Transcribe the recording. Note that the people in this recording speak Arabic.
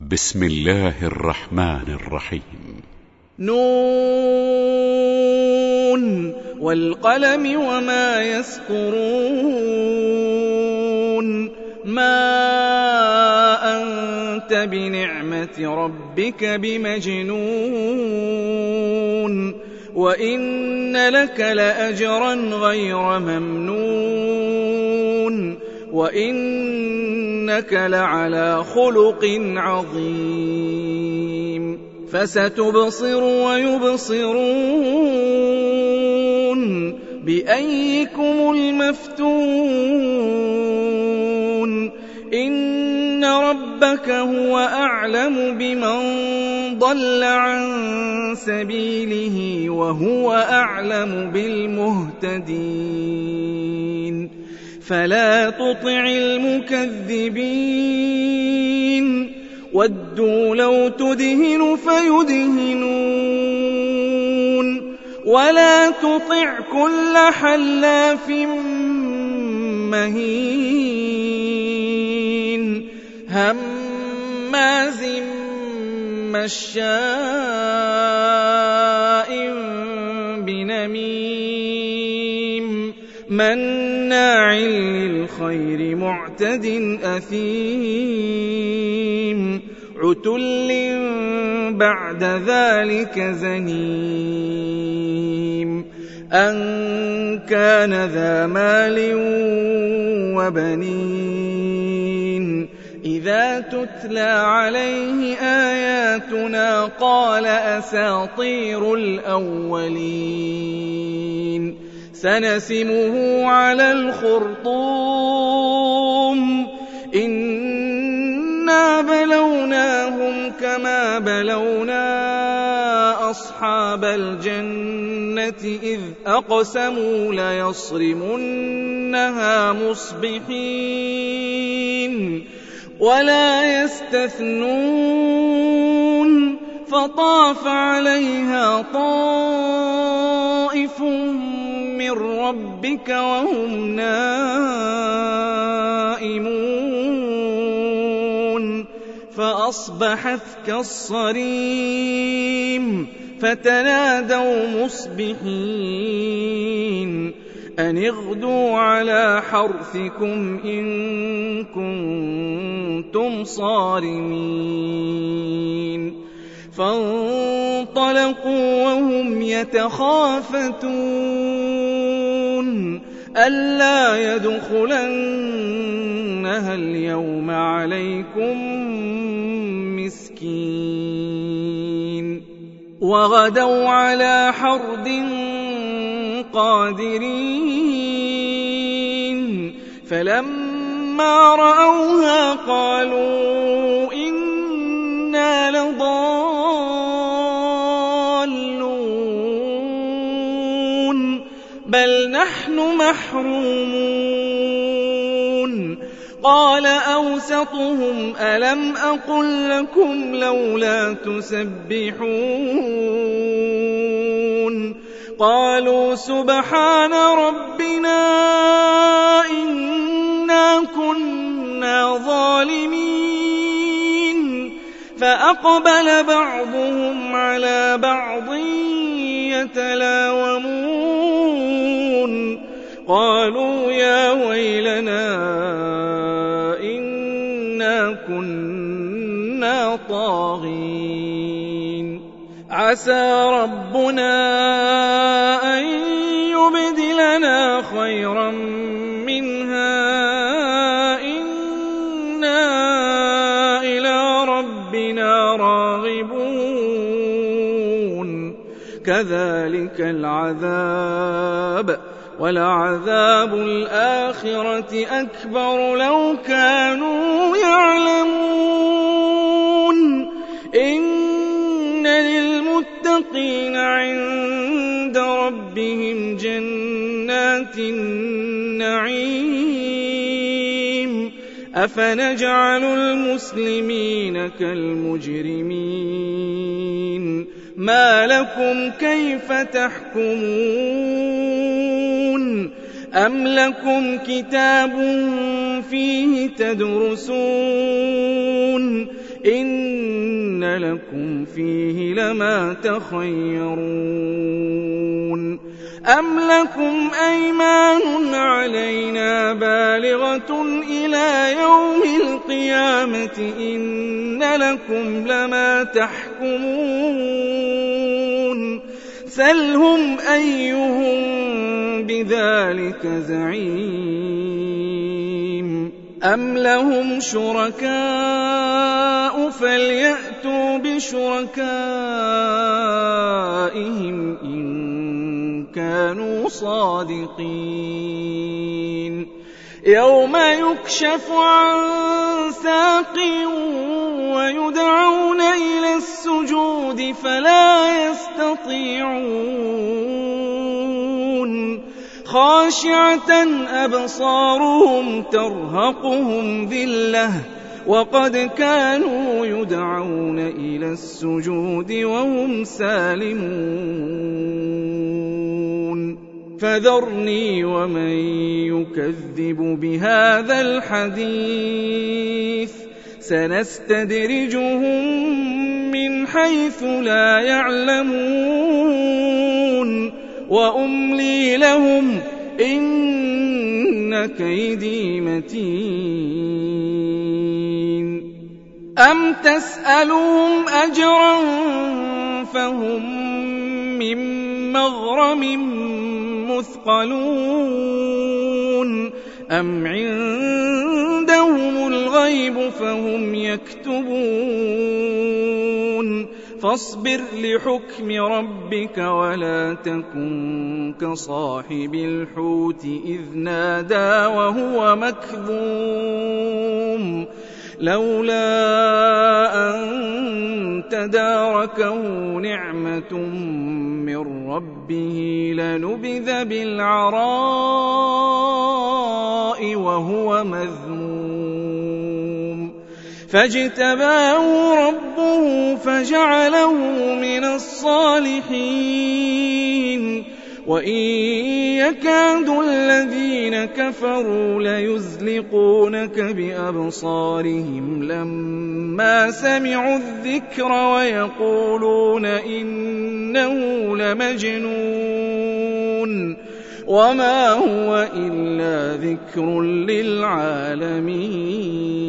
بسم الله الرحمن الرحيم. نون والقلم وما يسطرون. ما أنت بنعمة ربك بمجنون وإن لك لأجرا غير ممنون وإنك لعلى خلق عظيم. فستبصر ويبصرون بأيكم المفتون. إن ربك هو أعلم بمن ضل عن سبيله وهو أعلم بالمهتدين. فلا تطع المكذبين ودوا لو تدهن فيدهنون ولا تطع كل حلاف مهين هماز مشاء بنميم مناع للخير معتد أثيم عتل بعد ذلك زنيم أن كان ذا مال وبنين. إذا تتلى عليه آياتنا قال أساطير الأولين. سنسمه على الخرطوم. إنا بلوناهم كما بلونا أصحاب الجنة إذ أقسموا ليصرمنها مصبحين ولا يستثنون. فطاف عليها طائف من ربك وهم نائمون فأصبحت كالصريم. فتنادوا مصبحين أن اغدوا على حرثكم إن كنتم صارمين. فانطلقوا وهم يتخافتون ألا يدخلنها اليوم عليكم مسكين. وغدوا على حرد قادرين فلما رأوها قالوا إنا لضالون بل نحن محرومون. قال أوسطهم ألم أقل لكم لولا تسبحون. قالوا سبحان ربنا إنا كنا ظالمين. فأقبل بعضهم على بعض يتلاومون قالوا يا ويلنا إنا كنا طاغين. عسى ربنا أن يبدلنا خيرا منها إنا إلى ربنا راغبون. كذلك العذاب ولعذاب الآخرة أكبر لو كانوا يعلمون. إن للمتقين عند ربهم جنات النعيم. أفنجعل المسلمين كالمجرمين ما لكم كيف تحكمون. أم لكم كتاب فيه تدرسون إن لكم فيه لما تخيرون أم لكم أيمان علينا بالغة إلى يوم القيامة إن لكم لما تحكمون سلهم أيهم بذلك زعيم أم لهم شركاء فليأتوا بشركائهم إن كانوا صادقين يوم يكشف عن ساق ويدعون إلى السجود فلا يستطيعون خاشعة أبصارهم ترهقهم ذلة وقد كانوا يدعون إلى السجود وهم سالمون فذرني ومن يكذب بهذا الحديث سنستدرجهم من حيث لا يعلمون وأملي لهم إن كيدي متين أم تسألهم أجرا فهم من مغرم مثقلون أم عندهم الغيب فهم يكتبون فاصبر لحكم ربك ولا تكن كصاحب الحوت إذ نادى وهو مكظوم لولا أن تداركه نعمة من ربه لنبذ بالعراء وهو مذموم فاجتباه ربه فجعله من الصالحين وإن يكاد الذين كفروا ليزلقونك بأبصارهم لما سمعوا الذكر ويقولون إنه لمجنون وما هو إلا ذكر للعالمين